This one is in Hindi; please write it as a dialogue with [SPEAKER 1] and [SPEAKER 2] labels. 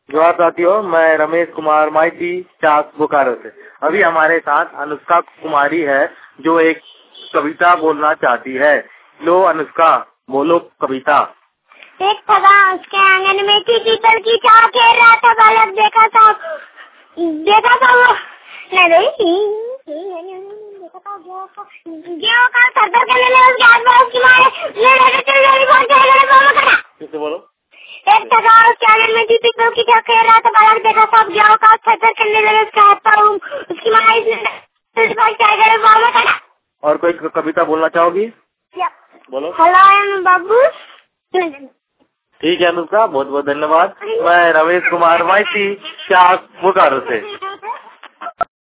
[SPEAKER 1] जोहार साथियों, मैं रमेश कुमार माइती चाक बोकारो से। अभी हमारे साथ अनुष्का कुमारी है जो एक कविता बोलना चाहती है। लो अनुष्का, बोलो कविता।
[SPEAKER 2] एक था उसके आंगन में थी पीपल की छाव, खेल रहा था बालक, देखा था वो गेहूं का सरदर करने में उसके आसपास की मारे
[SPEAKER 1] बोलो।
[SPEAKER 2] एक था उसके आंगन में थी पीपल की छाव, खेल रहा था बालक, देखा था गेहूं का सरदर करने लगे उसके हाथ उसकी माँ।
[SPEAKER 1] और कोई कविता बोलना चाहोगी? बोलो।
[SPEAKER 2] हेलो बाबू।
[SPEAKER 1] ठीक है अनुष्का, बहुत बहुत धन्यवाद। मैं रमेश कुमार माइती चाक बोकारो से।